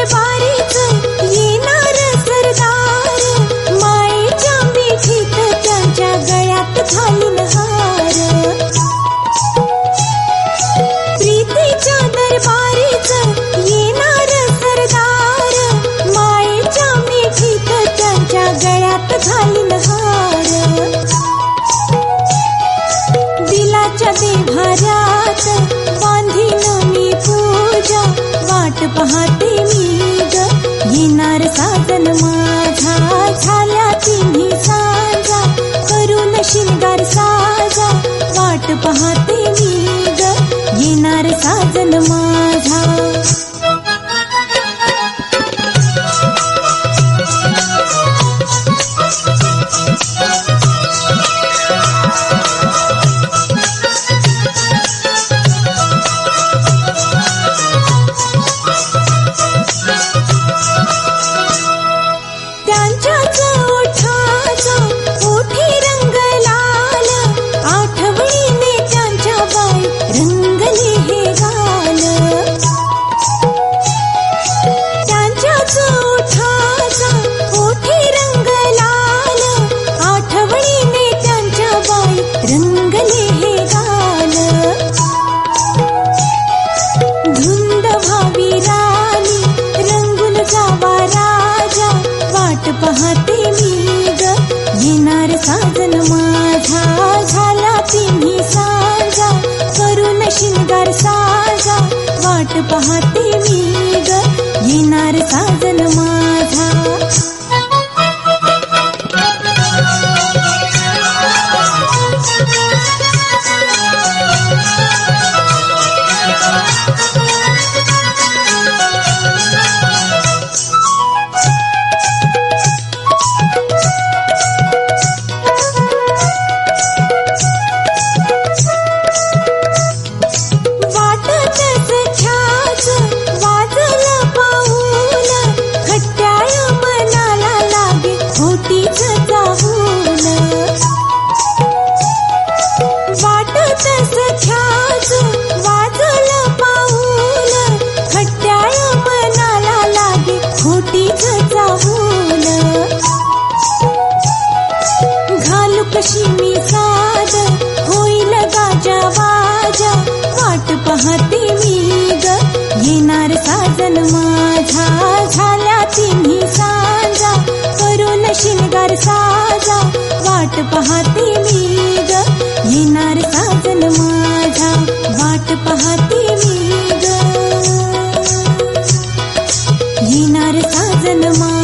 दरबारीच येणार सरदार, मायेच्या मिठीत त्यांच्या गळ्यात घालीन हार. प्रीतीच्या दरबारीच येणार सरदार, मायेच्या मिठीत त्यांच्या गळ्यात घालीन हार. दिलाच्या देव्हाऱ्यात बांधीन मी पूजा, वाट पाहते मी ग येणार साजन माझा. झाल्या तिन्ही सांजा करून शिंगार साजा, वाट पाहते मी ग येणार साजन माझा. त्यांच्याच ओठाचा ओठी रंग लाल, आठवणीने त्यांच्या बाई रंगले हे गाल. त्यांच्याच ओठाचा ओठी रंग लाल, आठवणीने त्यांच्या बाई रंगले हे गाल. धुंद व्हावी राणी रंगून जावा राजा, वाट पाहते मी ग येणार साजन माझा. झाला तिन्ही सांजा करून शिंगार साजा, वाट पाहते मी ग येणार साजन माझा. वाटतच छास वाजलं पाऊल, खट्याळ मनाला लागे खोटीच चाहूल. वाटतच छास वाजलं पाऊल, खट्याळ मनाला लागे खोटीच चाहूल. घालू कशी मी साद होईल गाजा वाजा, वाट पाहते मी ग येणार साजन माझा. झाल्या तिन्ही सांजा करून शिंगार साजा, वाट पाहते मी ग येणार साजन माझा. वाट पाहते मी ग येणार साजन माझा.